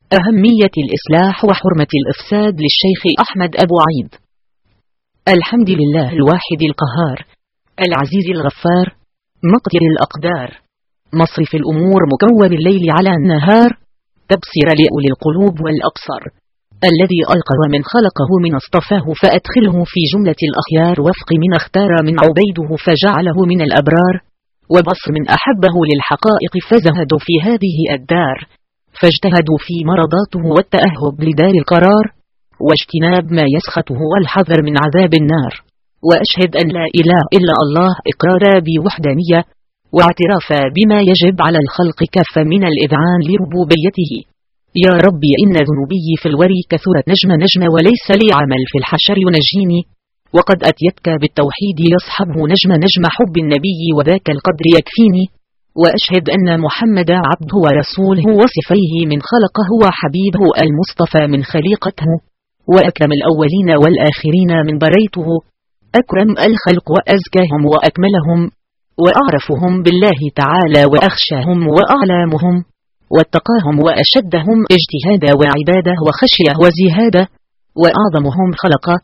أهمية الإصلاح وحرمة الإفساد للشيخ أحمد أبو عيد. الحمد لله الواحد القهار، العزيز الغفار، مقدر الأقدار، مصرف الأمور مكور الليل على النهار، تبصر لأولي القلوب والأبصار، الذي ألقى من خلقه من اصطفاه فأدخله في جملة الأخيار، وفق من اختار من عبيده فجعله من الأبرار، وبصر من أحبه للحقائق فزهدوا في هذه الدار، فاجتهدوا في مرضاته والتأهب لدار القرار، واجتناب ما يسخطه والحذر من عذاب النار. وأشهد أن لا إله إلا الله إقرارا بوحدانية، واعترافا بما يجب على الخلق كافة من الإذعان لربوبيته. يا ربي إن ذنوبي في الوري كثرت نجم وليس لي عمل في الحشر ينجيني، وقد أتيتك بالتوحيد يصحبه نجم حب النبي وذاك القدر يكفيني. وأشهد أن محمد عبده ورسوله وصفيه من خلقه وحبيبه المصطفى من خليقته، وأكرم الأولين والآخرين من بريته، أكرم الخلق وأزكاهم وأكملهم، وأعرفهم بالله تعالى وأخشاهم وأعلامهم، واتقاهم وأشدهم اجتهادا وعبادة وخشية وزهادة، وأعظمهم خلقا،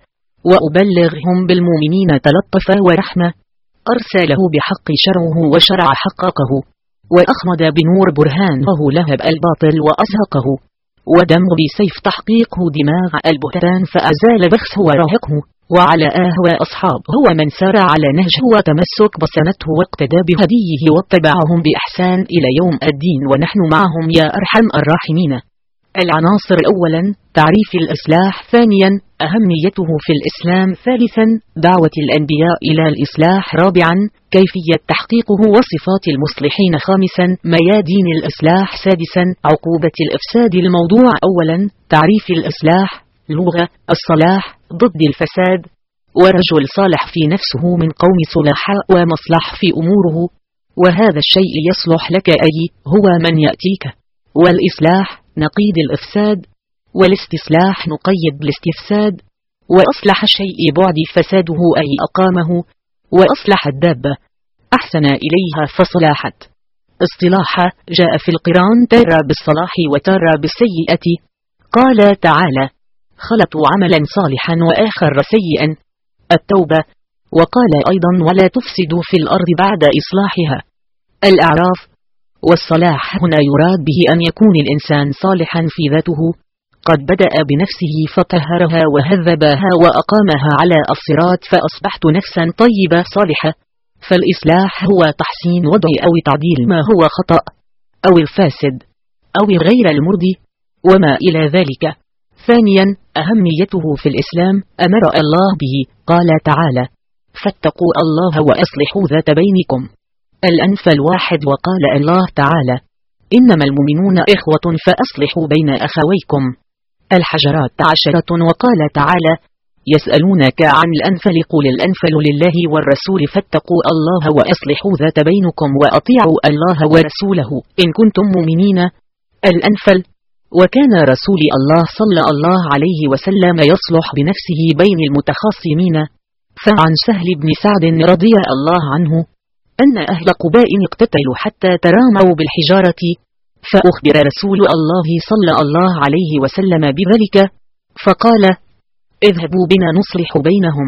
وأبلغهم بالمؤمنين تلطفا ورحمة، أرسله بحق شرعه وشرع حققه، وأخمد بنور برهانه لهب الباطل وأزهقه، ودم بسيف تحقيقه دماغ البهتان فأزال بخسه ورهقه، وعلى وأصحابه ومن سار على نهجه وتمسك بسنته واقتدى بهديه واتبعهم بإحسان إلى يوم الدين، ونحن معهم يا أرحم الراحمين. العناصر: أولا تعريف الإصلاح، ثانيا أهميته في الإسلام، ثالثا دعوة الأنبياء إلى الإصلاح، رابعا كيفية تحقيقه وصفات المصلحين، خامسا ميادين الإصلاح، سادسا عقوبة الإفساد. الموضوع: أولا تعريف الإصلاح. لغة: الصلاح ضد الفساد، ورجل صالح في نفسه من قوم صلحاء ومصلح في أموره، وهذا الشيء يصلح لك أي هو من يأتيك. والإصلاح نقيض الإفساد، والاستصلاح نقيد الاستفساد. وأصلح الشيء بعد فساده أي أقامه، وأصلح الدابة أحسن إليها فصلاحت. اصطلاحا جاء في القرآن تارة بالصلاح وتارة بالسيئة. قال تعالى: خلطوا عملا صالحا وآخر سيئا، التوبة. وقال أيضا: ولا تفسدوا في الأرض بعد إصلاحها، الأعراف. والصلاح هنا يراد به أن يكون الإنسان صالحا في ذاته، قد بدأ بنفسه فطهرها وهذبها وأقامها على الصراط فأصبحت نفسا طيبة صالحة. فالإصلاح هو تحسين وضع أو تعديل ما هو خطأ أو الفاسد أو غير المرضي وما إلى ذلك. ثانيا أهميته في الإسلام، أمر الله به، قال تعالى: فاتقوا الله وأصلحوا ذات بينكم، الأنفال 1. وقال الله تعالى: إنما المؤمنون إخوة فأصلحوا بين أخويكم، الحجرات 10. وقال تعالى: يسألونك عن الأنفال قل الأنفال لله والرسول فاتقوا الله وأصلحوا ذات بينكم وأطيعوا الله ورسوله إن كنتم مؤمنين، الأنفال. وكان رسول الله صلى الله عليه وسلم يصلح بنفسه بين المتخاصمين. فعن سهل بن سعد رضي الله عنه أن أهل قباء اقتتلوا حتى تراموا بالحجارة، فأخبر رسول الله صلى الله عليه وسلم بذلك، فقال: اذهبوا بنا نصلح بينهم.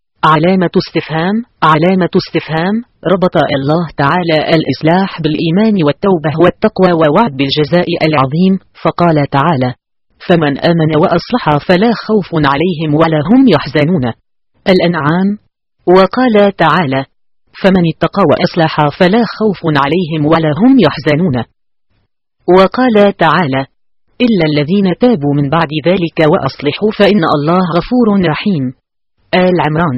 علامة استفهام، علامة استفهام. ربط الله تعالى الإصلاح بالإيمان والتوبة والتقوى ووعد بالجزاء العظيم، فقال تعالى: فمن آمن وأصلح فلا خوف عليهم ولا هم يحزنون، الأنعام. وقال تعالى: فمن اتقى وأصلح فلا خوف عليهم ولا هم يحزنون. وقال تعالى: إلا الذين تابوا من بعد ذلك وأصلحوا فإن الله غفور رحيم. آل عمران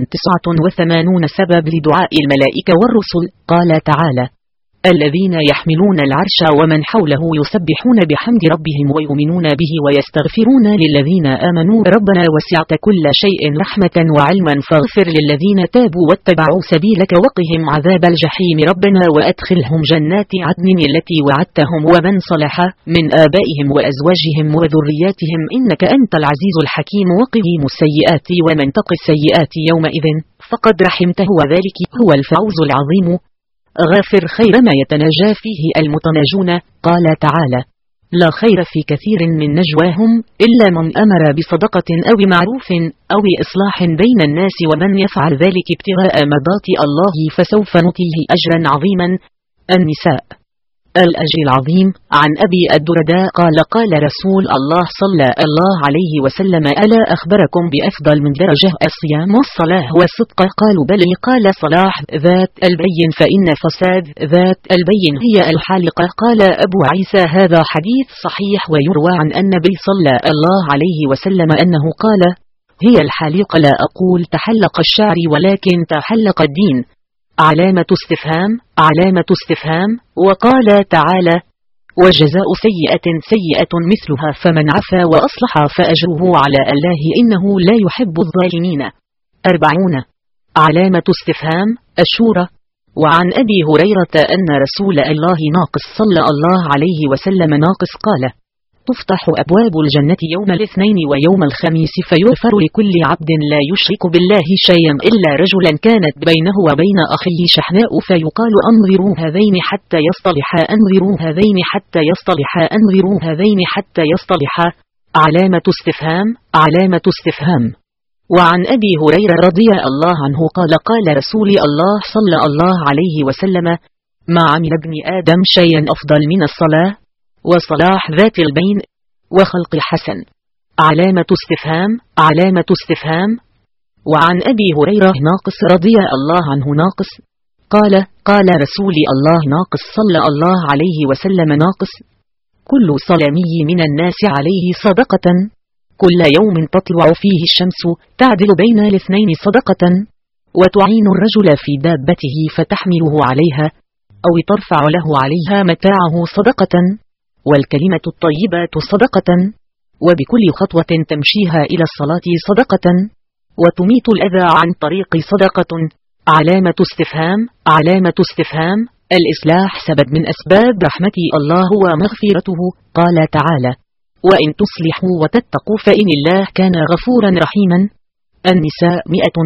89 سبب لدعاء الملائكة والرسل. قال تعالى: الذين يحملون العرش ومن حوله يسبحون بحمد ربهم ويؤمنون به ويستغفرون للذين آمنوا ربنا وسعت كل شيء رحمة وعلما فاغفر للذين تابوا واتبعوا سبيلك وقهم عذاب الجحيم ربنا وأدخلهم جنات عدن التي وعدتهم ومن صلح من آبائهم وأزواجهم وذرياتهم إنك أنت العزيز الحكيم وقهم السيئات ومن تق السيئات يومئذ فقد رحمته وذلك هو الفوز العظيم. غافر خير ما يتناجى فيه المتناجون. قال تعالى: لا خير في كثير من نجواهم إلا من أمر بصدقة أو معروف أو إصلاح بين الناس، ومن يفعل ذلك ابتغاء مرضات الله فسوف نؤتيه أجرا عظيما. النساء. الأجر العظيم. عن أبي الدرداء قال قال رسول الله صلى الله عليه وسلم: ألا أخبركم بأفضل من درجة الصيام والصلاة والصدق؟ قالوا بلى. قال: صلاح ذات البين فإن فساد ذات البين هي الحالقة. قال أبو عيسى: هذا حديث صحيح. ويروى عن النبي صلى الله عليه وسلم أنه قال: هي الحالقة، لا أقول تحلق الشعر ولكن تحلق الدين. علامة استفهام. علامة استفهام. وقال تعالى: وجزاء سيئة سيئة مثلها فمن عفا وأصلح فأجره على الله إنه لا يحب الظالمين. 40. علامة استفهام. الشورى. وعن أبي هريرة أن رسول الله ناقص صلى الله عليه وسلم ناقص قال: تفتح أبواب الجنة يوم الاثنين ويوم الخميس فيغفر لكل عبد لا يشرك بالله شيئا إلا رجلا كانت بينه وبين أخيه شحناء فيقال: أنظروا هذين حتى يصطلحا، أنظروا هذين حتى يصطلحا، أنظروا هذين حتى يصطلحا. علامة استفهام. علامة استفهام. وعن أبي هريرة رضي الله عنه قال قال رسول الله صلى الله عليه وسلم: ما عمل ابن آدم شيئا أفضل من الصلاة وصلاح ذات البين وخلق حسن. علامة استفهام. علامة استفهام. وعن أبي هريرة ناقص رضي الله عنه ناقص قال قال رسول الله ناقص صلى الله عليه وسلم ناقص: كل صلامي من الناس عليه صدقة، كل يوم تطلع فيه الشمس تعدل بين الاثنين صدقة، وتعين الرجل في دابته فتحمله عليها أو ترفع له عليها متاعه صدقة، والكلمة الطيبة صدقة، وبكل خطوة تمشيها إلى الصلاة صدقة، وتميت الأذى عن طريق صدقة. علامة استفهام. علامة استفهام. الإصلاح سبب من أسباب رحمة الله ومغفرته. قال تعالى: وإن تصلحوا وتتقوا فإن الله كان غفورا رحيما. النساء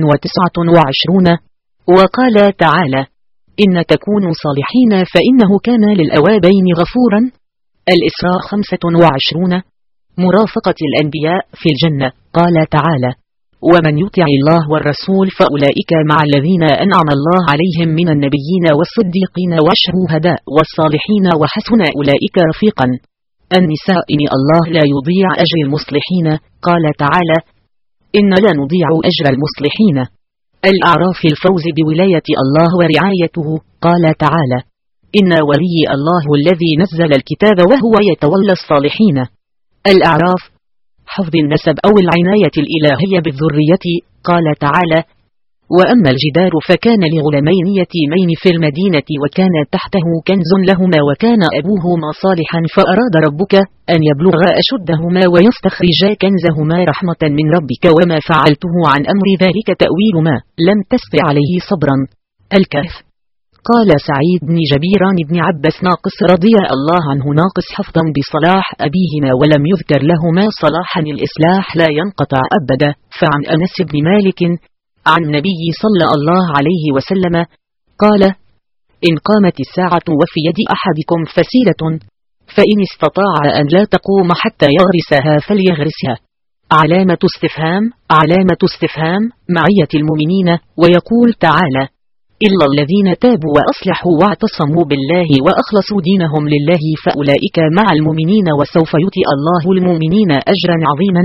129. وقال تعالى: إن تكونوا صالحين فإنه كان للأوابين غفورا. الإسراء 25. مرافقة الأنبياء في الجنة. قال تعالى: ومن يطع الله والرسول فأولئك مع الذين أنعم الله عليهم من النبيين والصديقين والشهداء والصالحين وحسن أولئك رفيقا. النساء: إن الله لا يضيع أجر المصلحين. قال تعالى: إن لا نضيع أجر المصلحين. الأعراف: الفوز بولاية الله ورعايته. قال تعالى: إن ولي الله الذي نزل الكتاب وهو يتولى الصالحين. الأعراف: حفظ النسب أو العناية الإلهية بالذرية. قال تعالى: وأما الجدار فكان لغلامين يتيمين في المدينة وكان تحته كنز لهما وكان أبوهما صالحا فأراد ربك أن يبلغا أشدهما ويستخرجا كنزهما رحمة من ربك وما فعلته عن أمر ذلك تأويل ما لم تستطع عليه صبرا. الكهف. قال سعيد بن جبيران بن عباس ناقص رضي الله عنه ناقص حفظا بصلاح أبيهما ولم يذكر لهما صلاحا الإصلاح لا ينقطع أبدا. فعن أنس بن مالك عن النبي صلى الله عليه وسلم قال: إن قامت الساعة وفي يد أحدكم فسيلة فإن استطاع أن لا تقوم حتى يغرسها فليغرسها. علامة استفهام. علامة استفهام. معية المؤمنين. ويقول تعالى: إلا الذين تابوا وأصلحوا واعتصموا بالله وأخلصوا دينهم لله فأولئك مع المؤمنين وسوف يؤتي الله المؤمنين أجرا عظيما.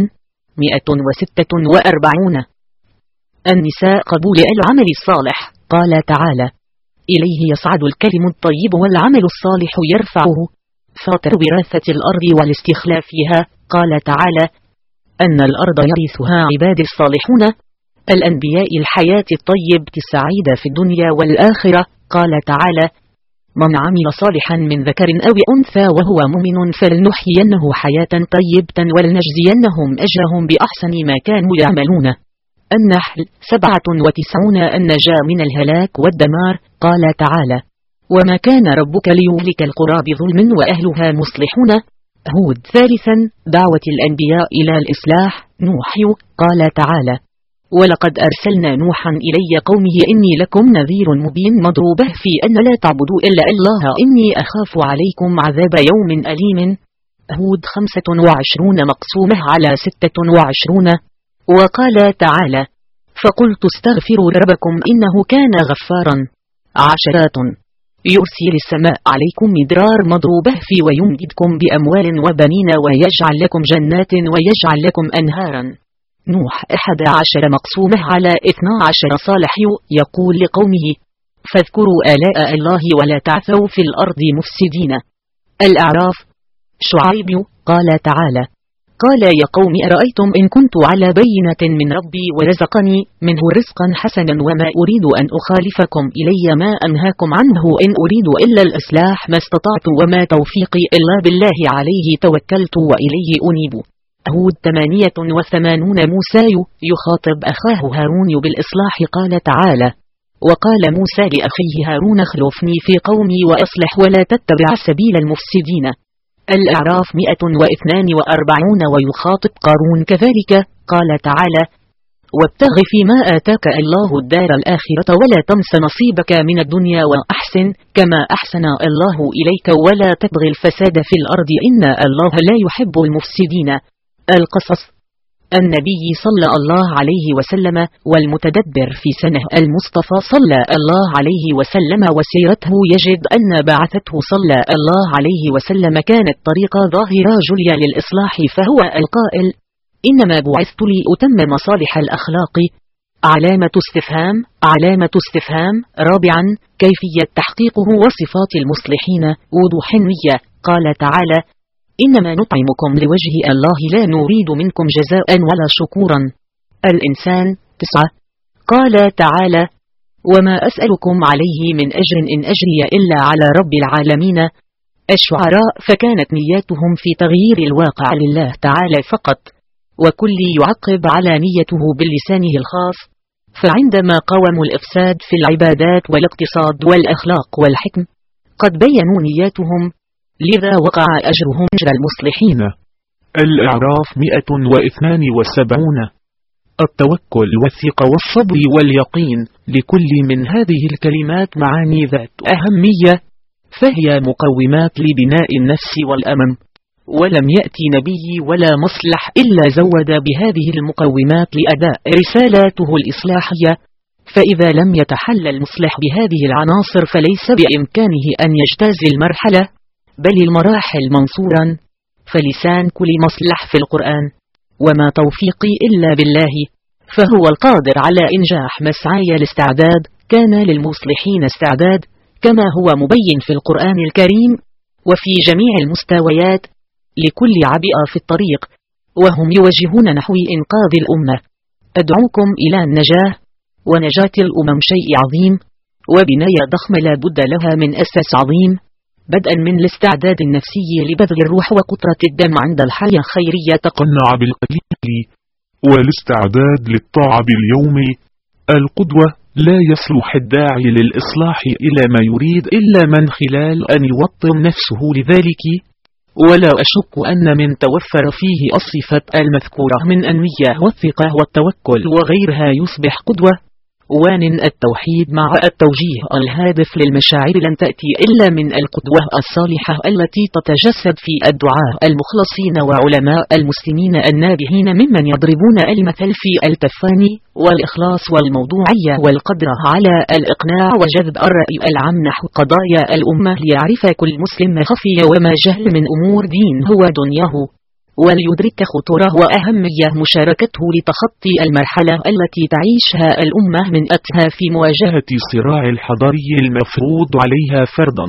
146. النساء: قبول العمل الصالح. قال تعالى: إليه يصعد الكلم الطيب والعمل الصالح يرفعه. فاطر وراثة الأرض والاستخلاف فيها. قال تعالى: أن الأرض يرثها عباد الصالحون. الأنبياء: الحياة الطيب السعيدة في الدنيا والآخرة. قال تعالى: من عمل صالحا من ذكر أو أنثى وهو مؤمن فلنحيينه حياة طيبة ولنجزينهم أجرهم بأحسن ما كانوا يعملون. النحل 97. النجاة من الهلاك والدمار. قال تعالى: وما كان ربك ليهلك القرى بظلم وأهلها مصلحون. هود 3. دعوة الأنبياء إلى الإصلاح. نوح. قال تعالى: ولقد أرسلنا نوحا إلي قومه إني لكم نذير مبين مضروبة في أن لا تعبدوا إلا الله إني أخاف عليكم عذاب يوم أليم. هود 25 مقسومة على 26. وقال تعالى: فقلت استغفروا ربكم إنه كان غفارا. 10. يرسل السماء عليكم مدرار مضروبة في ويمددكم بأموال وبنين ويجعل لكم جنات ويجعل لكم أنهارا. نوح 11 مقسومة على 12. صالح يقول لقومه: فاذكروا آلاء الله ولا تعثوا في الأرض مفسدين. الأعراف. شعيب قال تعالى: قال يا قوم أرأيتم إن كنت على بينة من ربي ورزقني منه رزقا حسنا وما أريد أن أخالفكم إلي ما أنهاكم عنه إن أريد إلا الإصلاح ما استطعت وما توفيقي إلا بالله عليه توكلت وإليه أنيب. هود 88. موسى يخاطب أخاه هارون بالإصلاح. قال تعالى: وقال موسى لأخيه هارون اخلفني في قومي وأصلح ولا تتبع سبيل المفسدين. الأعراف 142. ويخاطب قارون كذلك. قال تعالى: وابتغ فيما آتاك الله الدار الآخرة ولا تنس نصيبك من الدنيا وأحسن كما أحسن الله إليك ولا تبغي الفساد في الأرض إن الله لا يحب المفسدين. القصص. النبي صلى الله عليه وسلم والمتدبر في سنه المصطفى صلى الله عليه وسلم وسيرته يجد أن بعثته صلى الله عليه وسلم كانت طريقة ظاهرة جلية للإصلاح، فهو القائل: إنما بعثت لأتمم مصالح الأخلاق. علامة استفهام. علامة استفهام. 4. كيفية تحقيقه وصفات المصلحين. وضوح النية. قال تعالى: إنما نطعمكم لوجه الله لا نريد منكم جزاء ولا شكورا. الإنسان 9. قال تعالى: وما أسألكم عليه من أجر إن أجري إلا على رب العالمين. الشعراء. فكانت نياتهم في تغيير الواقع لله تعالى فقط، وكل يعقب على نيته بلسانه الخاص، فعندما قاوموا الإفساد في العبادات والاقتصاد والأخلاق والحكم قد بينوا نياتهم، لذا وقع أجرهم أجر المصلحين. الأعراف 172. التوكل والثقة والصبر واليقين. لكل من هذه الكلمات معاني ذات أهمية، فهي مقومات لبناء النفس والأمن، ولم يأتي نبي ولا مصلح إلا زود بهذه المقومات لأداء رسالاته الإصلاحية، فإذا لم يتحلى المصلح بهذه العناصر فليس بإمكانه أن يجتاز المرحلة بل المراحل منصورا. فلسان كل مصلح في القرآن: وما توفيقي إلا بالله، فهو القادر على إنجاح مسعاي الاستعداد. كان للمصلحين استعداد كما هو مبين في القرآن الكريم وفي جميع المستويات لكل عبئة في الطريق، وهم يوجهون نحو إنقاذ الأمة. أدعوكم إلى النجاة، ونجاة الأمم شيء عظيم، وبناية ضخمة لا بد لها من أساس عظيم، بدءا من الاستعداد النفسي لبذل الروح وقطرة الدم عند الحياة الخيرية تقنع بالقليل، والاستعداد للطاعة باليوم. القدوة. لا يصلح الداعي للإصلاح إلى ما يريد إلا من خلال أن يوطن نفسه لذلك، ولا أشك أن من توفر فيه الصفة المذكورة من النية والثقة والتوكل وغيرها يصبح قدوة. وان التوحيد مع التوجيه الهادف للمشاعر لن تأتي إلا من القدوة الصالحة التي تتجسد في الدعاة المخلصين وعلماء المسلمين النابهين ممن يضربون المثل في التفاني والإخلاص والموضوعية والقدرة على الإقناع وجذب الرأي العام نحو قضايا الأمة، ليعرف كل مسلم ما خفي وما جهل من أمور دينه ودنياه، وليدرك خطورة وأهمية مشاركته لتخطي المرحلة التي تعيشها الأمة من أتها في مواجهة الصراع الحضاري المفروض عليها فرضا.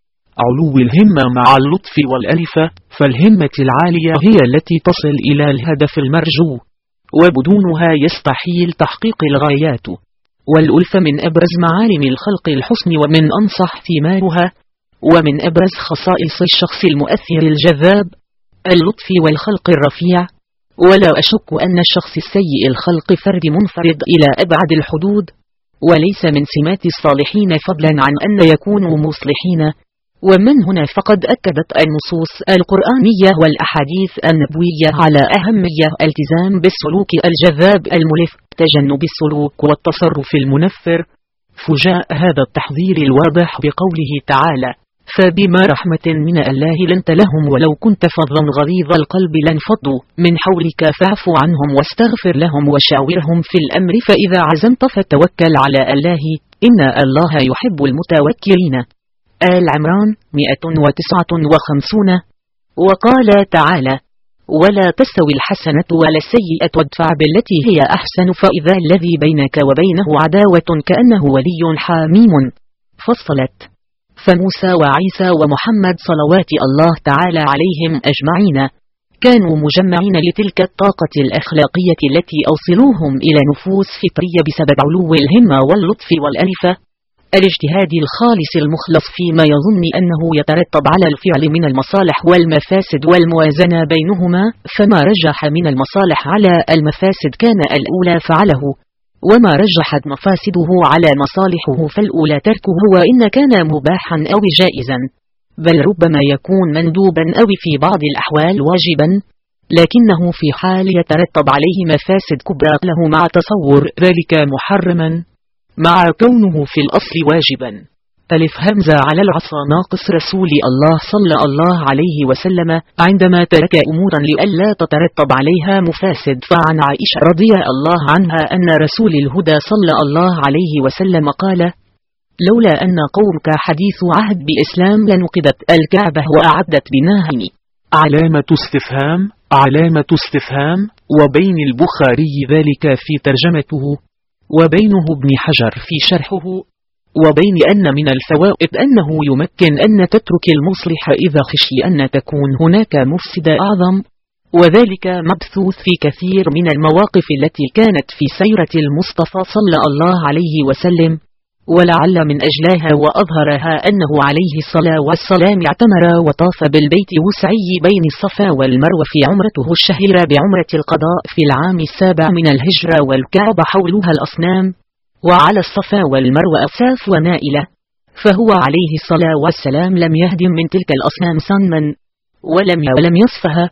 علو الهمة مع اللطف والألفة، فالهمة العالية هي التي تصل إلى الهدف المرجو، وبدونها يستحيل تحقيق الغايات. والألفة من أبرز معالم الخلق الحسن ومن أنصح ثمارها، ومن أبرز خصائص الشخص المؤثر الجذاب اللطف والخلق الرفيع. ولا أشك أن الشخص السيء الخلق فرد منفرد إلى أبعد الحدود، وليس من سمات الصالحين فضلا عن أن يكونوا مصلحين. ومن هنا فقد أكدت النصوص القرآنية والأحاديث النبوية على أهمية الالتزام بالسلوك الجذاب الملف، تجنب السلوك والتصرف المنفر. فجاء هذا التحذير الواضح بقوله تعالى: فبما رحمة من الله لنت لهم ولو كنت فظا غليظ القلب لانفضوا من حولك فاعف عنهم واستغفر لهم وشاورهم في الأمر فإذا عزمت فتوكل على الله إن الله يحب المتوكلين. آل عمران 159. وقال تعالى: ولا تستوي الحسنة ولا السيئة وادفع بالتي هي أحسن فإذا الذي بينك وبينه عداوة كأنه ولي حميم. فصلت. فموسى وعيسى ومحمد صلوات الله تعالى عليهم أجمعين كانوا مجمعين لتلك الطاقة الأخلاقية التي أوصلوهم إلى نفوس فطرية بسبب علو الهمة واللطف والألفة، الاجتهاد الخالص المخلص فيما يظن أنه يترتب على الفعل من المصالح والمفاسد والموازنة بينهما، فما رجح من المصالح على المفاسد كان الأولى فعله، وما رجحت مفاسده على مصالحه فالأولى تركه وإن كان مباحا أو جائزا، بل ربما يكون مندوبا أو في بعض الأحوال واجبا، لكنه في حال يترتب عليه مفاسد كبرى له مع تصور ذلك محرما مع كونه في الأصل واجبا. ألف همزة على العصا ناقص رسول الله صلى الله عليه وسلم عندما ترك أمورا لئلا تترتب عليها مفاسد. فعن عائشة رضي الله عنها أن رسول الهدى صلى الله عليه وسلم قال: لولا أن قومك حديث عهد بإسلام لنقضت الكعبة وأعدت بناهم. علامة استفهام. وبين البخاري ذلك في ترجمته، وبينه ابن حجر في شرحه، وبين أن من الفوائد أنه يمكن أن تترك المصلح إذا خشي أن تكون هناك مفسد أعظم، وذلك مبثوث في كثير من المواقف التي كانت في سيرة المصطفى صلى الله عليه وسلم، ولعل من أجلها وأظهرها أنه عليه الصلاة والسلام اعتمر وطاف بالبيت وسعي بين الصفا والمروة في عمرته الشهيرة بعمرة القضاء في العام 7 من الهجرة، والكعبة حولها الأصنام، وعلى الصفا والمروة أصاف ونائلة، فهو عليه الصلاة والسلام لم يهدم من تلك الأصنام صنما ولم يصفها،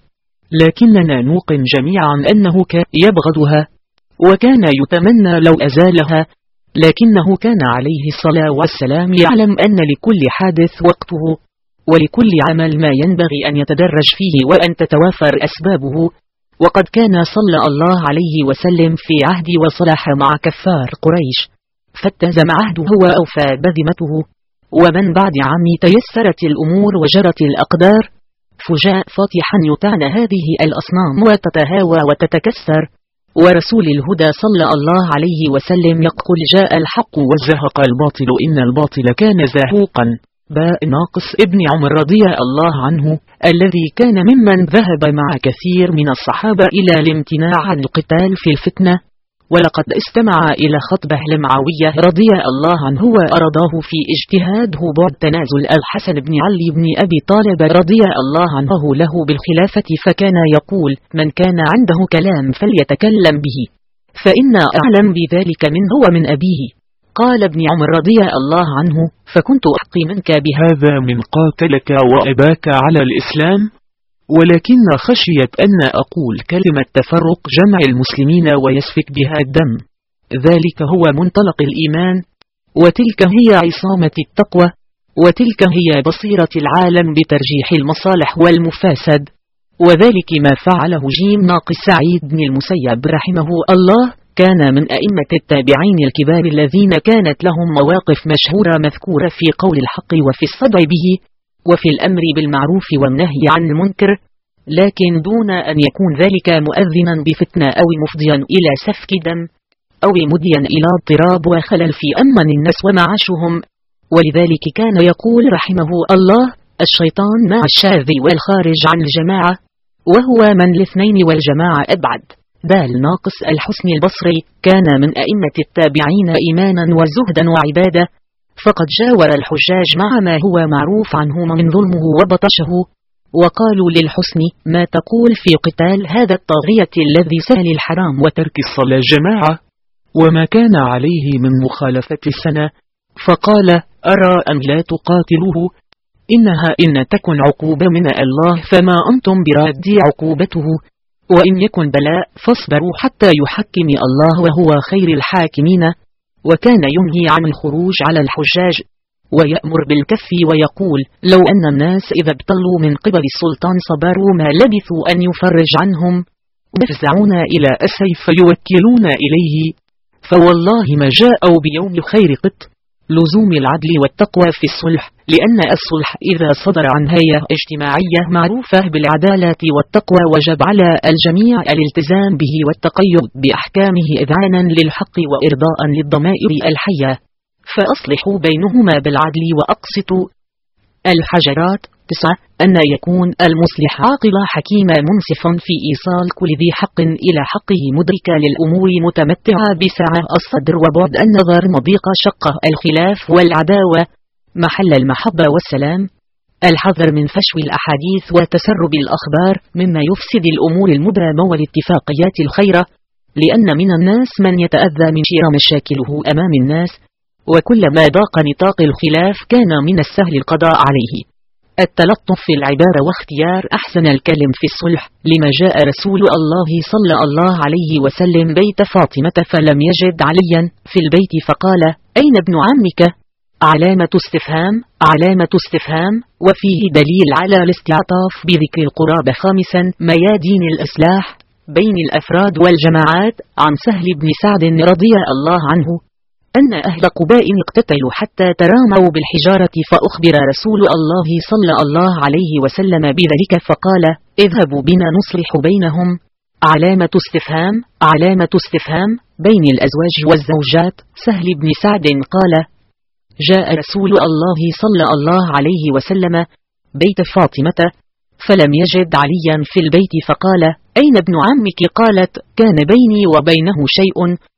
لكننا نوقن جميعا أنه كان يبغضها وكان يتمنى لو أزالها، لكنه كان عليه الصلاة والسلام يعلم أن لكل حادث وقته، ولكل عمل ما ينبغي أن يتدرج فيه وأن تتوافر أسبابه، وقد كان صلى الله عليه وسلم في عهد وصلح مع كفار قريش، فاتزم عهده وأوفى بذمته، ومن بعد عام تيسرت الأمور وجرت الأقدار، فجاء فاتحا يطعن هذه الأصنام وتتهاوى وتتكسر، ورسول الهدى صلى الله عليه وسلم يقول: جاء الحق وزهق الباطل إن الباطل كان زهوقا. باء ناقص ابن عمر رضي الله عنه الذي كان ممن ذهب مع كثير من الصحابة إلى الامتناع عن القتال في الفتنة، ولقد استمع إلى خطبة لمعاوية رضي الله عنه وأرضاه في اجتهاده بعد تنازل الحسن بن علي بن أبي طالب رضي الله عنه له بالخلافة، فكان يقول: من كان عنده كلام فليتكلم به فإن أعلم بذلك منه ومن أبيه. قال ابن عمر رضي الله عنه: فكنت أحقي منك بهذا من قاتلك وأباك على الإسلام، ولكن خشيت أن أقول كلمة تفرق جمع المسلمين ويسفك بها الدم، ذلك هو منطلق الإيمان، وتلك هي عصامة التقوى، وتلك هي بصيرة العالم بترجيح المصالح والمفاسد، وذلك ما فعله جيم ناقص سعيد بن المسيب رحمه الله، كان من أئمة التابعين الكبار الذين كانت لهم مواقف مشهورة مذكورة في قول الحق وفي الصدع به وفي الأمر بالمعروف والنهي عن المنكر، لكن دون أن يكون ذلك مؤذنا بفتنة أو مفضيا إلى سفك دم أو مديا إلى اضطراب وخلل في أمن الناس ومعاشهم. ولذلك كان يقول رحمه الله: الشيطان مع الشاذ والخارج عن الجماعة، وهو من الاثنين والجماعة أبعد. دال ناقص الحسن البصري كان من أئمة التابعين إيمانا وزهدا وعبادة، فقد جاور الحجاج مع ما هو معروف عنه من ظلمه وبطشه، وقالوا للحسن: ما تقول في قتال هذا الطاغية الذي سهل الحرام وترك الصلاة جماعة وما كان عليه من مخالفة السنة؟ فقال: أرى أن لا تقاتلوه، إنها إن تكن عقوبة من الله فما أنتم براد عقوبته، وإن يكن بلاء فاصبروا حتى يحكم الله وهو خير الحاكمين. وكان ينهي عن الخروج على الحجاج، ويأمر بالكف ويقول: لو أن الناس إذا ابتلوا من قبل السلطان صبروا ما لبثوا أن يفرج عنهم، ويفزعون إلى السيف يوكلون إليه، فوالله ما جاءوا بيوم خير قط. لزوم العدل والتقوى في الصلح، لأن الصلح إذا صدر عن هيئة اجتماعية معروفة بالعدالة والتقوى وجب على الجميع الالتزام به والتقيد بأحكامه إذعانا للحق وإرضاء للضمائر الحية، فأصلحوا بينهما بالعدل وأقسطوا. الحجرات 9. أن يكون المصلح عاقلا حكيما منصفا في إيصال كل ذي حق إلى حقه، مدركا للأمور متمتعا بسعة الصدر وبعد النظر، مضيق شقة الخلاف والعداوة محل المحبة والسلام. الحذر من فشو الأحاديث وتسرب الأخبار مما يفسد الأمور المبرمة والاتفاقيات الخيرة، لأن من الناس من يتأذى من شير مشاكله أمام الناس، وكلما ضاق نطاق الخلاف كان من السهل القضاء عليه. التلطف في العبارة واختيار أحسن الكلم في الصلح، لما جاء رسول الله صلى الله عليه وسلم بيت فاطمة فلم يجد عليا في البيت فقال: أين ابن عمك؟ علامة استفهام علامة استفهام. وفيه دليل على الاستعطاف بذكر القرابة. 5. ميادين الإصلاح بين الأفراد والجماعات. عن سهل بن سعد رضي الله عنه أن أهل قباء اقتتلوا حتى تراموا بالحجارة، فأخبر رسول الله صلى الله عليه وسلم بذلك فقال: اذهبوا بنا نصلح بينهم. علامة استفهام علامة استفهام. بين الأزواج والزوجات. سهل بن سعد قال: جاء رسول الله صلى الله عليه وسلم بيت فاطمة فلم يجد عليا في البيت فقال: أين ابن عمك؟ قالت: كان بيني وبينه شيء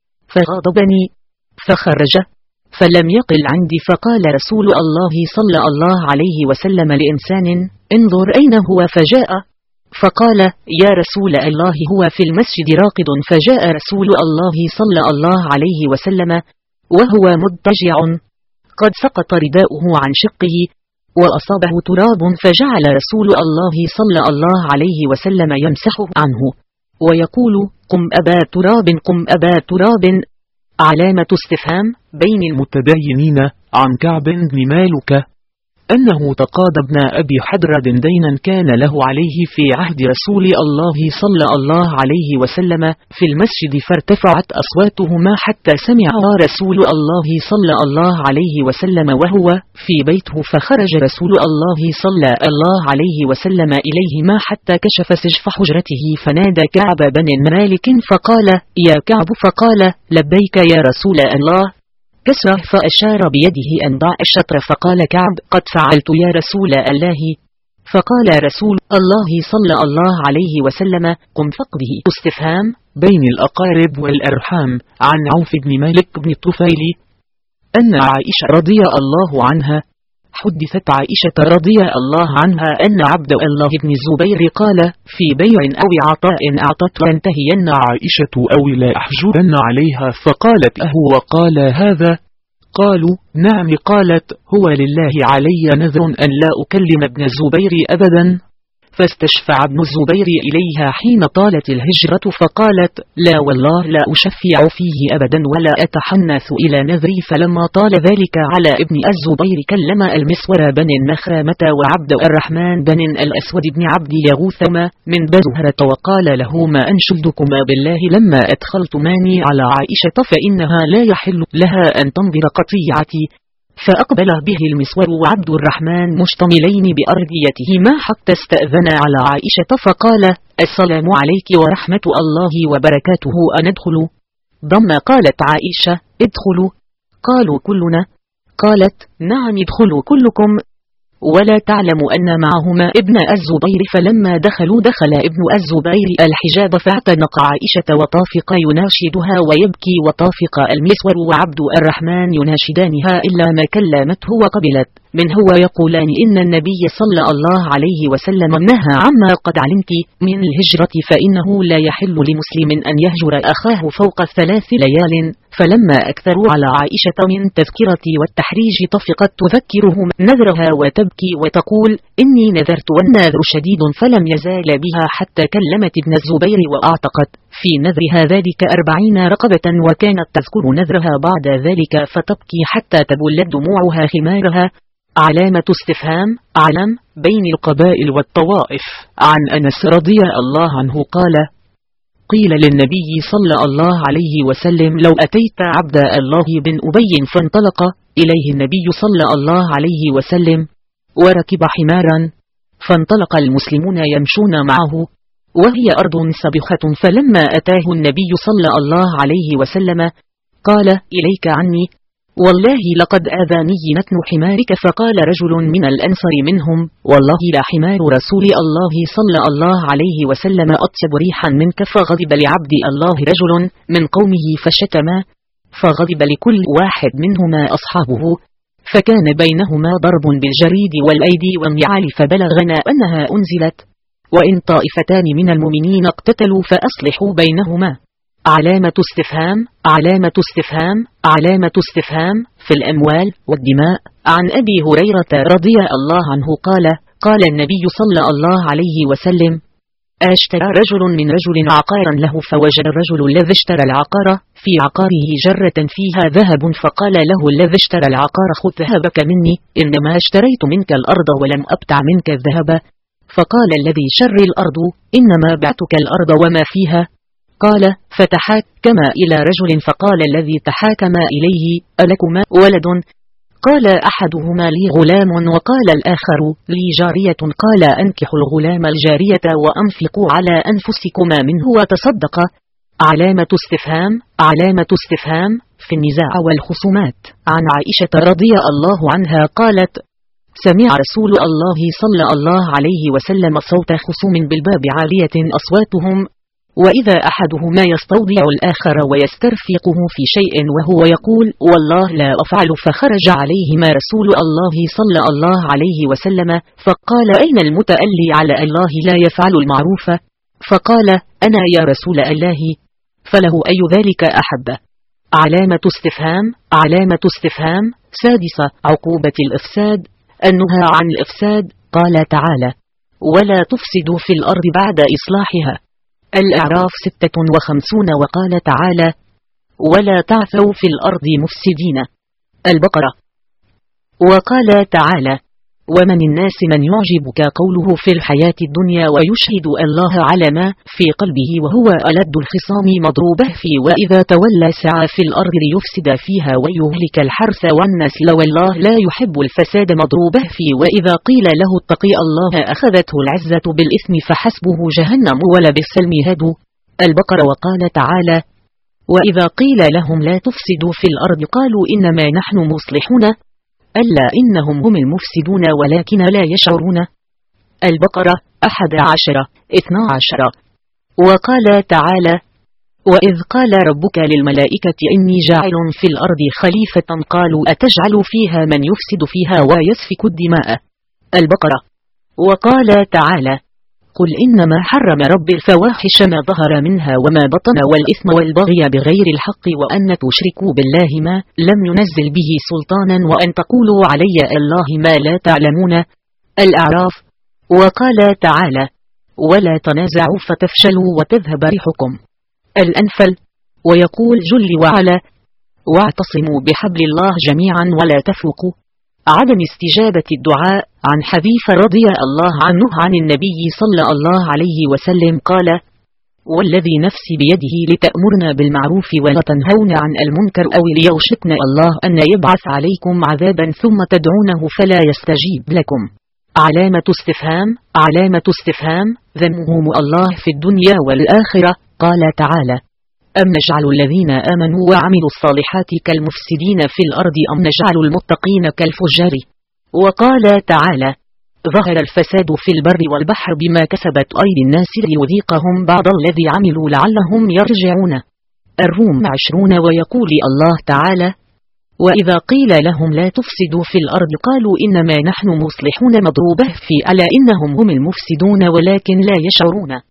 فغضبني فخرج فلم يقل عندي، فقال رسول الله صلى الله عليه وسلم لإنسان: انظر أين هو؟ فجاء فقال: يا رسول الله هو في المسجد راقد. فجاء رسول الله صلى الله عليه وسلم وهو مضطجع قد سقط رداؤه عن شقه وأصابه تراب، فجعل رسول الله صلى الله عليه وسلم يمسحه عنه ويقول: قم أبا تراب قم أبا تراب. علامة استفهام. بين المتدينين. عن كعب بن مالك أنه تقاضى ابن أبي حدرد دينا كان له عليه في عهد رسول الله صلى الله عليه وسلم في المسجد، فارتفعت أصواتهما حتى سمع رسول الله صلى الله عليه وسلم وهو في بيته، فخرج رسول الله صلى الله عليه وسلم إليهما حتى كشف سجف حجرته فنادى كعب بن مالك فقال: يا كعب؟ فقال: لبيك يا رسول الله. كسر فأشار بيده أن ضع الشطر، فقال كعب: قد فعلت يا رسول الله. فقال رسول الله صلى الله عليه وسلم: قم فقده. استفهام. بين الأقارب والأرحام. عن عوف بن مالك بن الطفيل أن عائشة رضي الله عنها حدثت عائشة رضي الله عنها أن عبد الله بن الزبير قال: في بيع أو عطاء أعطت لانتهين عائشة أو لا أحجرن عليها، فقالت: أهو وقال هذا؟ قالوا: نعم. قالت: هو لله علي نذر أن لا أكلم ابن الزبير أبدا. فاستشفع ابن الزبير إليها حين طالت الهجرة فقالت: لا والله لا أشفع فيه أبدا ولا أتحنث إلى نذري. فلما طال ذلك على ابن الزبير كلم المسور بن مخرامة وعبد الرحمن بن الأسود بن عبد يغوثما من بزهرة وقال لهما: أنشدكما بالله لما أدخلتماني على عائشة فإنها لا يحل لها أن تنظر قطيعتي. فأقبل به المسور وعبد الرحمن مشتملين بأرديتهما حتى استأذن على عائشة فقال: السلام عليك ورحمة الله وبركاته، أندخل؟ ضم. قالت عائشة: ادخلوا. قالوا: كلنا؟ قالت: نعم ادخلوا كلكم. ولا تعلم أن معهما ابن الزبير. فلما دخلوا دخل ابن الزبير الحجاب فاعتنق عائشة وطافق يناشدها ويبكي، وطافق المسور وعبد الرحمن يناشدانها إلا ما كلمته وقبلت من هو يقولان: إن النبي صلى الله عليه وسلم نهى عما قد علمت من الهجرة، فإنه لا يحل لمسلم أن يهجر أخاه فوق 3 ليال. فلما أكثروا على عائشة من تذكرة والتحريج طفقت تذكرهم نذرها وتبكي وتقول: إني نذرت والنذر شديد، فلم يزال بها حتى كلمت ابن الزبير وأعتقت في نذرها ذلك 40 رقبة، وكانت تذكر نذرها بعد ذلك فتبكي حتى تبلت دموعها خمارها. علامة استفهام. علم بين القبائل والطوائف. عن أنس رضي الله عنه قال: قيل للنبي صلى الله عليه وسلم: لو أتيت عبد الله بن أبي، فانطلق إليه النبي صلى الله عليه وسلم وركب حمارا، فانطلق المسلمون يمشون معه وهي أرض سبخة، فلما أتاه النبي صلى الله عليه وسلم قال: إليك عني، والله لقد آذاني متن حمارك. فقال رجل من الأنصار منهم: والله لا حمار رسول الله صلى الله عليه وسلم أطيب ريحا منك. فغضب لعبد الله رجل من قومه فشتما، فغضب لكل واحد منهما أصحابه، فكان بينهما ضرب بالجريد والأيدي والنعال، فبلغنا أنها أنزلت: وإن طائفتان من المؤمنين اقتتلوا فأصلحوا بينهما. علامة استفهام. علامة استفهام. علامة استفهام. في الأموال والدماء. عن أبي هريرة رضي الله عنه قال: قال النبي صلى الله عليه وسلم: اشترى رجل من رجل عقارا له، فوجد الرجل الذي اشترى العقار في عقاره جرة فيها ذهب، فقال له الذي اشترى العقار: خذ ذهبك مني، إنما اشتريت منك الأرض ولم أبتع منك الذهب. فقال الذي شر الأرض: إنما بعتك الأرض وما فيها. قال: فتحاكم إلى رجل، فقال الذي تحاكم إليه: ألكما ولد؟ قال أحدهما: لي غلام، وقال الآخر: لي جارية. قال: أنكحوا الغلام الجارية وأنفقوا على أنفسكما منه وتصدقا. علامة استفهام. علامة استفهام. في النزاع والخصومات. عن عائشة رضي الله عنها قالت: سمع رسول الله صلى الله عليه وسلم صوت خصوم بالباب عالية أصواتهم، وإذا أحدهما يستوضع الآخر ويسترفقه في شيء وهو يقول: والله لا أفعل. فخرج عليهما رسول الله صلى الله عليه وسلم فقال: أين المتألي على الله لا يفعل المعروف؟ فقال: أنا يا رسول الله. فله أي ذلك أحب. علامة استفهام. علامة استفهام. سادسة. عقوبة الإفساد. النهى عن الإفساد. قال تعالى: ولا تفسدوا في الأرض بعد إصلاحها. الأعراف 56. وقال تعالى: ولا تعثوا في الأرض مفسدين. البقرة. وقال تعالى: ومن الناس من يعجبك قوله في الحياة الدنيا ويشهد الله على ما في قلبه وهو ألد الخصام مضروبه فيه، وإذا تولى سعى في الأرض ليفسد فيها ويهلك الحرث والنسل والله لا يحب الفساد مضروبه فيه، وإذا قيل له اتقي الله أخذته العزة بالإثم فحسبه جهنم ولبئس المهاد. البقرة. وقال تعالى: وإذا قيل لهم لا تفسدوا في الأرض قالوا إنما نحن مصلحون، ألا إنهم هم المفسدون ولكن لا يشعرون. البقرة. 11. 12. وقال تعالى: وإذ قال ربك للملائكة إني جاعل في الأرض خليفة قالوا أتجعل فيها من يفسد فيها ويسفك الدماء. البقرة. وقال تعالى: قل إنما حرم ربي الفواحش ما ظهر منها وما بطن والإثم والبغي بغير الحق وأن تشركوا بالله ما لم ينزل به سلطانا وأن تقولوا علي الله ما لا تعلمون. الأعراف. وقال تعالى: ولا تنازعوا فتفشلوا وتذهب ريحكم. الأنفل. ويقول جل وعلا: واعتصموا بحبل الله جميعا ولا تفرقوا. عدم استجابة الدعاء. عن حذيفة رضي الله عنه عن النبي صلى الله عليه وسلم قال: والذي نفسي بيده لتأمرنا بالمعروف ولا تنهون عن المنكر أو ليوشكن الله أن يبعث عليكم عذابا ثم تدعونه فلا يستجيب لكم. علامة استفهام. علامة استفهام. ذمهم الله في الدنيا والآخرة. قال تعالى: أم نجعل الذين آمنوا وعملوا الصالحات كالمفسدين في الأرض أم نجعل المتقين كالفجار. وقال تعالى: ظهر الفساد في البر والبحر بما كسبت أيدي الناس ليذيقهم بعض الذي عملوا لعلهم يرجعون. الروم 20. ويقول الله تعالى: وإذا قيل لهم لا تفسدوا في الأرض قالوا إنما نحن مصلحون مضروبه في ألا إنهم هم المفسدون ولكن لا يشعرون.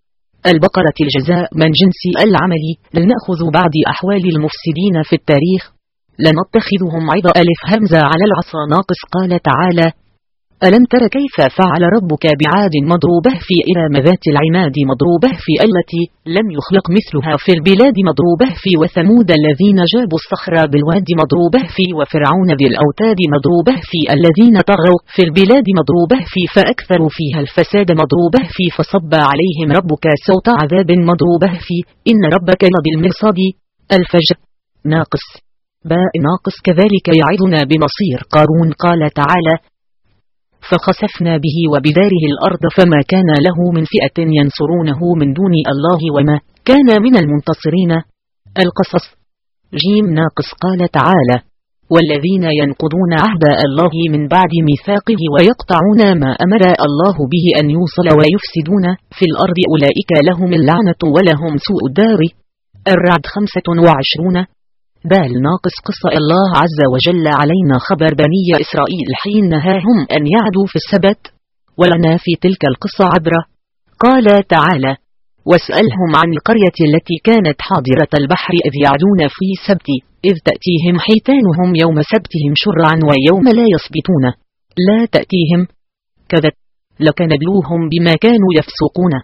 البقرة الجزاء من جنس العمل. لنأخذ بعض أحوال المفسدين في التاريخ لنتخذهم عظة. ألف همزة على العصا ناقص. قال تعالى: ألم تر كيف فعل ربك بعاد مضروبة في إرم ذات العماد مضروبة في التي لم يخلق مثلها في البلاد مضروبة في وثمود الذين جابوا الصخر بالواد مضروبة في وفرعون ذي الأوتاد مضروبة في الذين طغوا في البلاد مضروبة في فأكثروا فيها الفساد مضروبة في فصب عليهم ربك سوط عذاب مضروبة في إن ربك لبالمرصاد. الفجر ناقص باء ناقص. كذلك يعظنا بمصير قارون. قال تعالى: فخسفنا به وبداره الأرض فما كان له من فئة ينصرونه من دون الله وما كان من المنتصرين. القصص جيم ناقص. قال تعالى: والذين ينقضون عهد الله من بعد ميثاقه ويقطعون ما أمر الله به أن يوصل ويفسدون في الأرض أولئك لهم اللعنة ولهم سوء الدار. الرعد 25. دال ناقص. قص الله عز وجل علينا خبر بني إسرائيل حين نهاهم أن يعدوا في السبت ولنا في تلك القصة عبرة. قال تعالى: واسألهم عن القرية التي كانت حاضرة البحر إذ يعدون في سبت إذ تأتيهم حيتانهم يوم سبتهم شرعا ويوم لا يسبتون لا تأتيهم كذا لكنبلوهم بما كانوا يفسقون.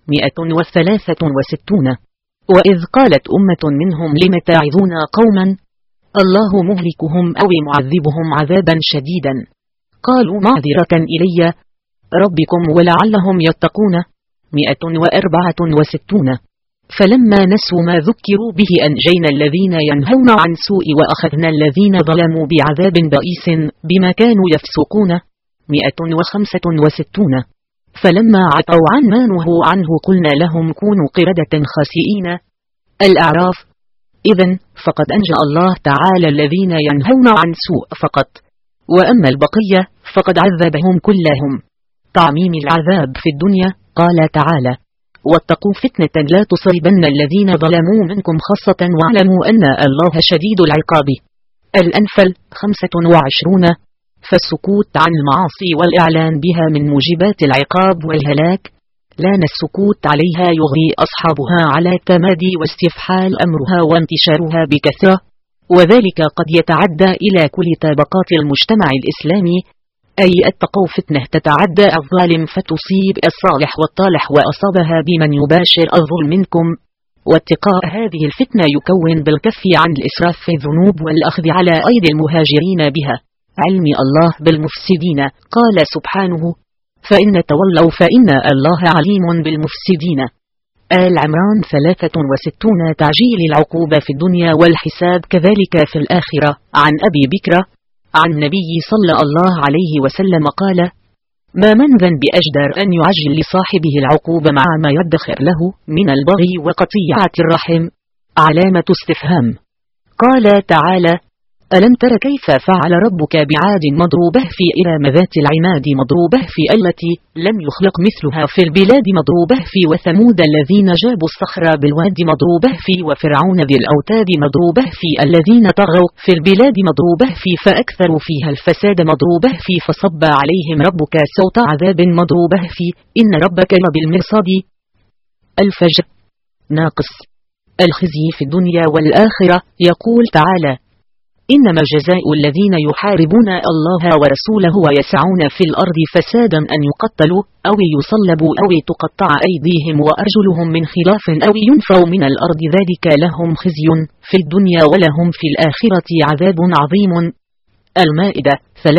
163. وإذ قالت أمة منهم لم تعظون قوما الله مهلكهم أو معذبهم عذابا شديدا قالوا معذرة إلي ربكم ولعلهم يتقون. 164. فلما نسوا ما ذكروا به أنجينا الذين ينهون عن سوء وأخذنا الذين ظلموا بعذاب بئيس بما كانوا يفسقون. 165. فلما عتوا عن ما نهوا عنه قلنا لهم كونوا قردة خاسئين. الأعراف. إذن فقد أنجى الله تعالى الذين ينهون عن سوء فقط، وأما البقية فقد عذبهم كلهم. تعميم العذاب في الدنيا. قال تعالى: واتقوا فتنة لا تصيبن الذين ظلموا منكم خاصة واعلموا أن الله شديد العقاب. الأنفل 25. فالسكوت عن المعاصي والإعلان بها من موجبات العقاب والهلاك، لأن السكوت عليها يغري أصحابها على التمادي واستفحال أمرها وانتشارها بكثرة، وذلك قد يتعدى إلى كل طبقات المجتمع الإسلامي، أي اتقوا فتنة تتعدى الظالم فتصيب الصالح والطالح وأصابها بمن يباشر الظلم منكم. واتقاء هذه الفتنة يكون بالكف عن الإسراف في الذنوب والأخذ على أيدي المهاجرين بها، علم الله بالمفسدين. قال سبحانه: فإن تولوا فإن الله عليم بالمفسدين. آل عمران 63. تعجيل العقوبة في الدنيا والحساب كذلك في الآخرة. عن أبي بكر عن النبي صلى الله عليه وسلم قال: ما من ذنب أجدر أن يعجل لصاحبه العقوبة مع ما يدخر له من البغي وقطيعة الرحم. علامة استفهام. قال تعالى: ألم تر كيف فعل ربك بعاد مضروبة في إرم ذات العماد مضروبة في التي لم يخلق مثلها في البلاد مضروبة في وثمود الذين جابوا الصخر بالواد مضروبة في وفرعون ذي الأوتاد مضروبة في الذين طغوا في البلاد مضروبة في فأكثروا فيها الفساد مضروبة في فصب عليهم ربك سوط عذاب مضروبة في إن ربك لبالمرصاد. الفجر ناقص. الخزي في الدنيا والآخرة. يقول تعالى: إنما جزاء الذين يحاربون الله ورسوله ويسعون في الأرض فسادا أن يقتلوا أو يصلبوا أو تقطع أيديهم وأرجلهم من خلاف أو ينفوا من الأرض ذلك لهم خزي في الدنيا ولهم في الآخرة عذاب عظيم. المائدة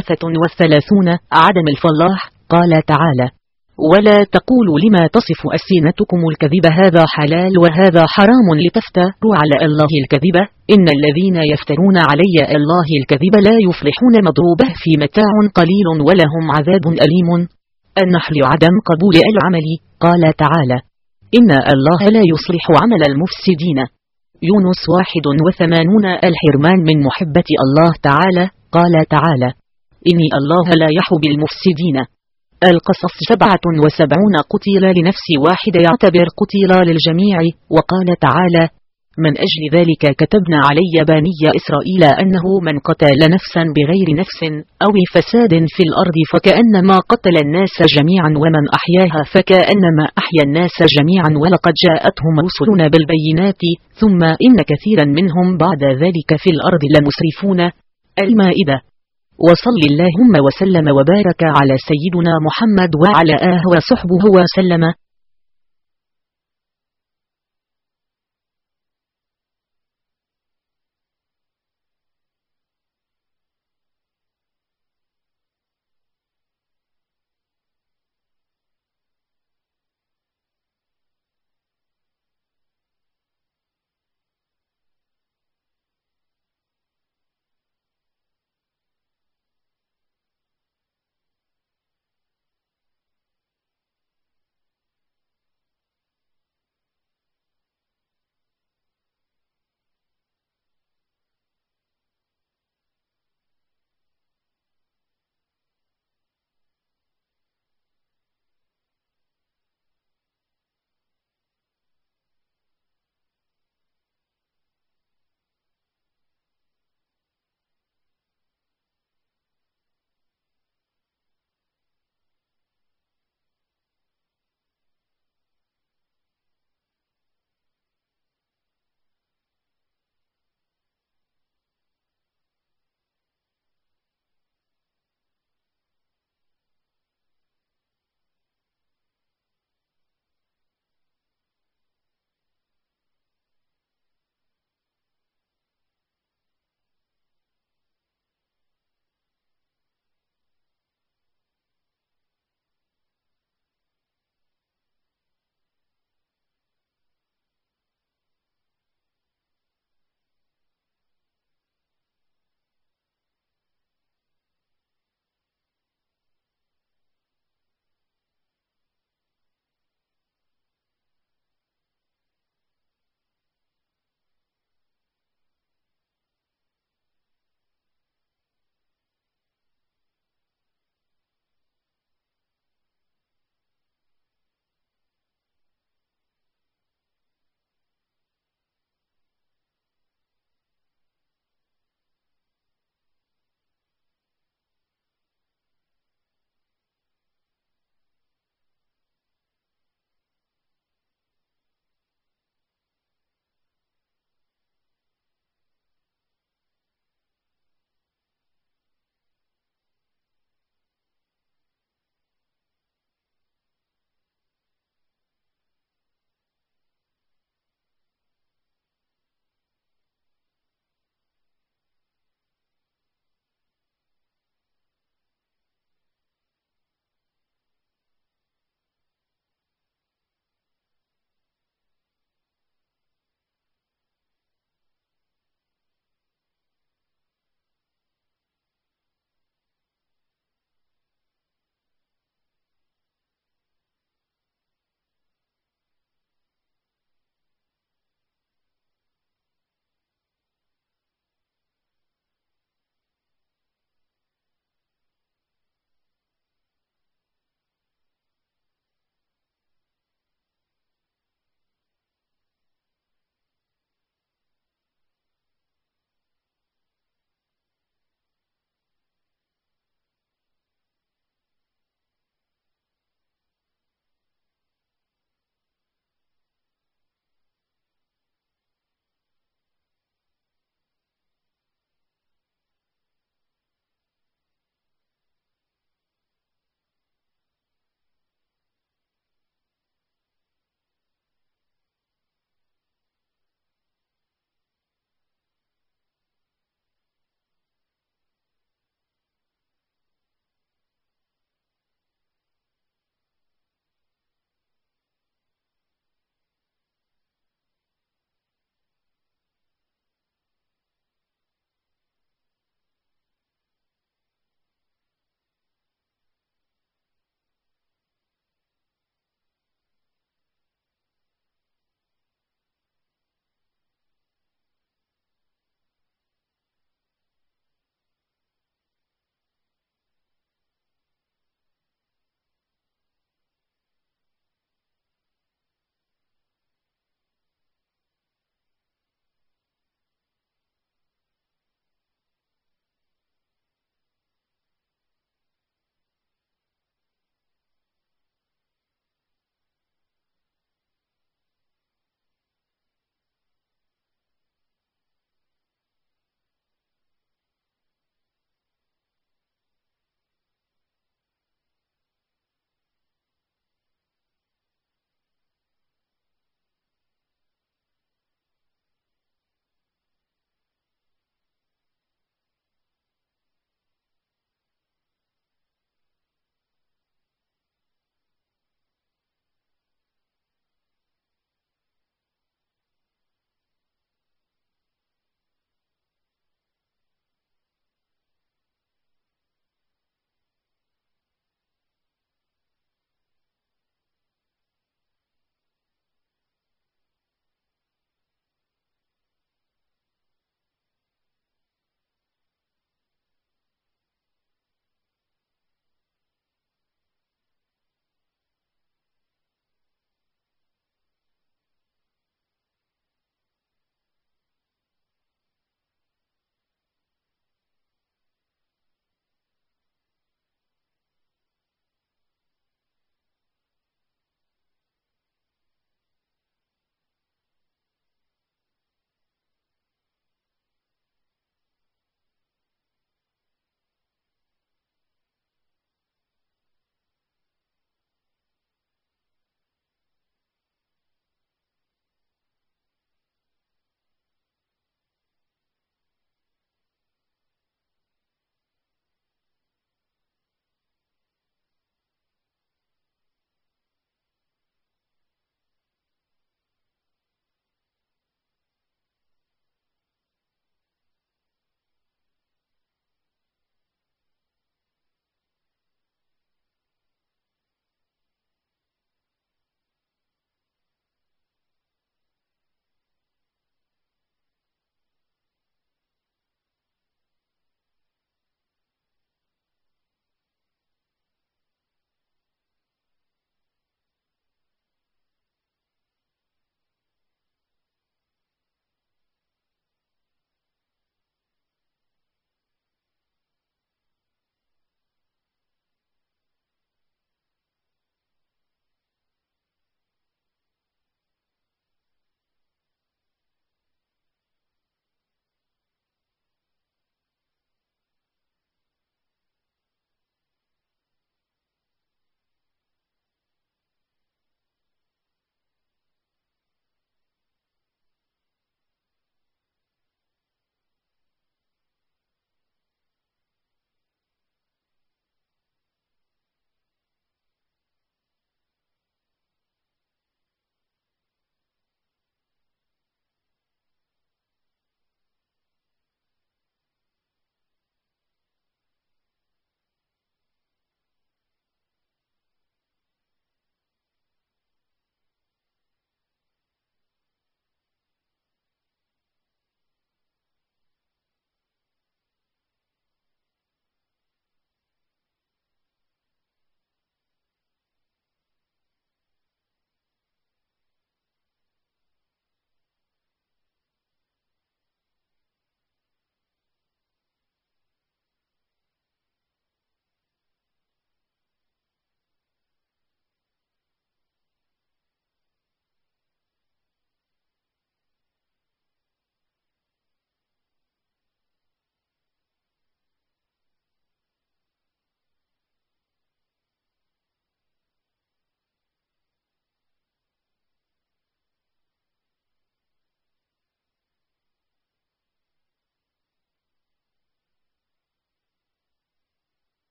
33. عدم الفلاح. قال تعالى: ولا تقولوا لما تصف ألسنتكم الكذب هذا حلال وهذا حرام لتفتروا على الله الكذب إن الذين يفترون علي الله الكذب لا يفلحون. مضروبة في متاع قليل ولهم عذاب أليم. النحل. عدم قبول العمل. قال تعالى: إن الله لا يصلح عمل المفسدين. يونس 81. الحرمان من محبة الله تعالى. قال تعالى: إني الله لا يحب المفسدين. القصص 77. قتل لنفس واحدة يعتبر قتل للجميع. وقال تعالى: من أجل ذلك كتبنا علي بني إسرائيل أنه من قتل نفسا بغير نفس أو فساد في الأرض فكأنما قتل الناس جميعا ومن أحياها فكأنما أحيا الناس جميعا ولقد جاءتهم رسلنا بالبينات ثم إن كثيرا منهم بعد ذلك في الأرض لمسرفون. المائدة. وصل اللهم وسلم وبارك على سيدنا محمد وعلى آله وصحبه وسلم.